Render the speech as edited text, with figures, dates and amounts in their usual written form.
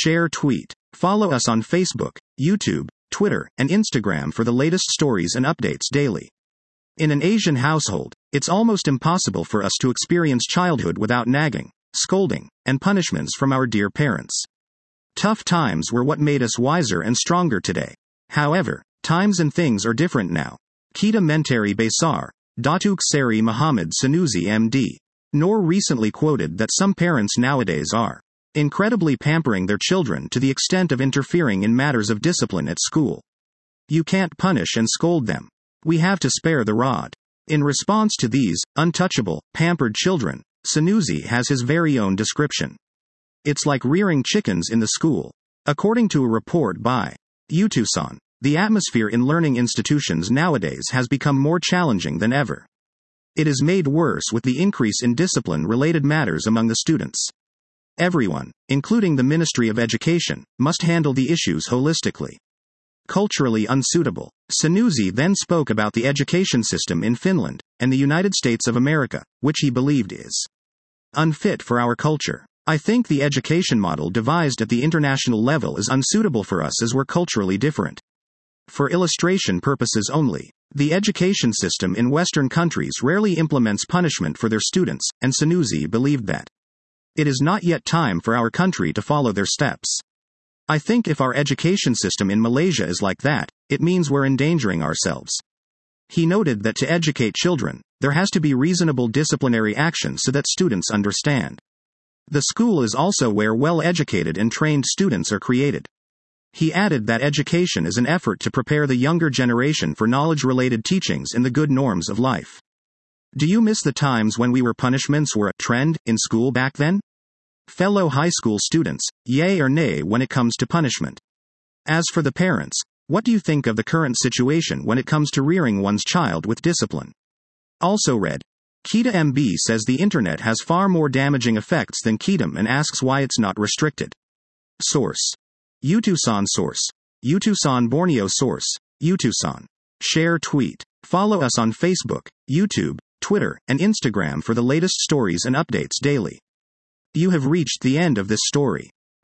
share, tweet. Follow us on Facebook, YouTube, Twitter, and Instagram for the latest stories and updates daily. In an Asian household, it's almost impossible for us to experience childhood without nagging, scolding, and punishments from our dear parents. Tough times were what made us wiser and stronger today. However, times and things are different now. Kita Menteri Besar, Datuk Seri Muhammad Sanusi MD. Noor recently quoted that some parents nowadays are incredibly pampering their children to the extent of interfering in matters of discipline at school. You can't punish and scold them. We have to spare the rod. In response to these untouchable, pampered children, Sanusi has his very own description. It's like rearing chickens in the school. According to a report by Yutusan, the atmosphere in learning institutions nowadays has become more challenging than ever. It is made worse with the increase in discipline-related matters among the students. Everyone, including the Ministry of Education, must handle the issues holistically. Culturally unsuitable. Sanusi then spoke about the education system in Finland and the United States of America, which he believed is unfit for our culture. I think the education model devised at the international level is unsuitable for us as we're culturally different. For illustration purposes only, the education system in Western countries rarely implements punishment for their students, and Sanusi believed that it is not yet time for our country to follow their steps. I think if our education system in Malaysia is like that, it means we're endangering ourselves. He noted that to educate children, there has to be reasonable disciplinary action so that students understand. The school is also where well-educated and trained students are created. He added that education is an effort to prepare the younger generation for knowledge-related teachings in the good norms of life. Do you miss the times when punishments were a trend in school back then? Fellow high school students, yay or nay when it comes to punishment? As for the parents, what do you think of the current situation when it comes to rearing one's child with discipline? Also read, Kita MB says the internet has far more damaging effects than Ketum and asks why it's not restricted. Source. Yutusan source. Yutusan Borneo source. Yutusan. Share, tweet. Follow us on Facebook, YouTube, Twitter, and Instagram for the latest stories and updates daily. You have reached the end of this story.